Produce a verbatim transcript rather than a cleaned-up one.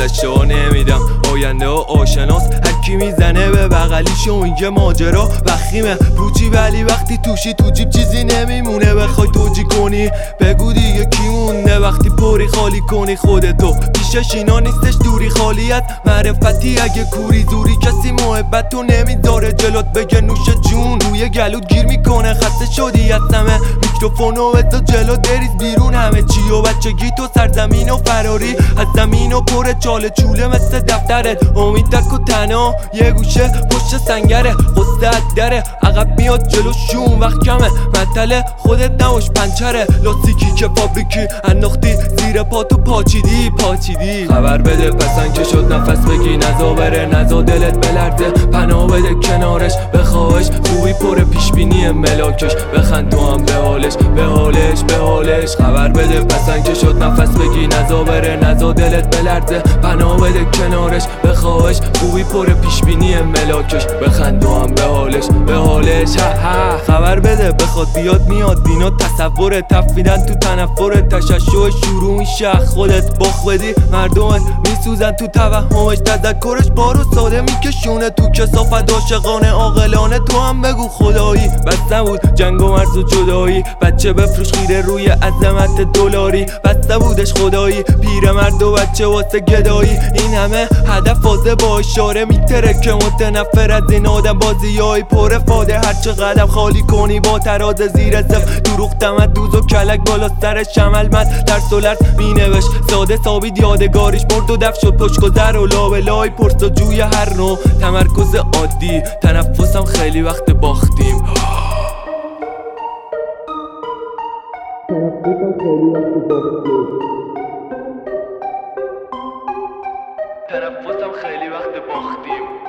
گذشته ها نمیدم آینده ها آشناس، هرکی میزنه به بغلیش و میگه ماجرا وخیمه پوچی، ولی وقتی توشی تو جیب چیزی نمیمونه بخوای توجی کنی. بگو دیگه کی مونده وقتی پری خالی کنی خودتو، پیشش اینا نیستش دوری خالیت معرفتی، اگه کوری زوری کسی محبت تو نمیداره جلوت بگه نوش جون، روی گلوت گیر میکنه خسته شدی از همه میکروفونو بذار جلو دریز بیرون، همه چی و بچگی تو سرزمین و فراری از زمین و پر چاله چوله مثل دفترت، امید تک و تنها یه گوشه پشت سنگره، قصه دره عقب میاد جلو شون وقت کمه، مطل خودت نباش پنچره، لاستیکی که فابریکی انداختی زیر پا تو پاچیدی پاچیدی. خبر بده پسن که شد نفس بگی نزا بره نزا دلت بلرزه، پناه بده کنارش بخواهش خوبی پر پیشبینی ملاکش، بخند تو هم به حالش به حالش به حالش. خبر بده پسن که شد نفس بگی نزا بره نزا دلت بلرزه، پناه بده کنارش بخواهش خوبی پر پیشبینی ملاکش، بخند تو هم به حالش به حالش. خبر بده بخواد بیاد میاد دینا تصور تفیدن تو تنفر تششع شروع میشه خودت باخ بدی، مردمت میسوزن تو توهمش تذکرش بارو ساده میکشونه تو کثافت عاشقانه عاقلانه. تو هم بگو خدایی بس نبود جنگ و مرز و جدایی، بچه بفروش خیره روی عظمت دلاری، بس نبودش خدایی پیرمرد و بچه واسه گدایی، این همه هدف واسه با اشاره میتره که متنفر از این آدم بازی های پر فاده، هرچه قدم خالی کنی با تراز زیر صف دروغ تمت دوز و کلک بالا سر شمل مد ترس و لرز مینوش ساده ثابت یادگاریش مرد و دف شد پشت گذر و لابلای پرس و جوی هر نوع تمرکز عادی، تنفسم خیلی وقت باختیم تنفسم خیلی وقت باختیم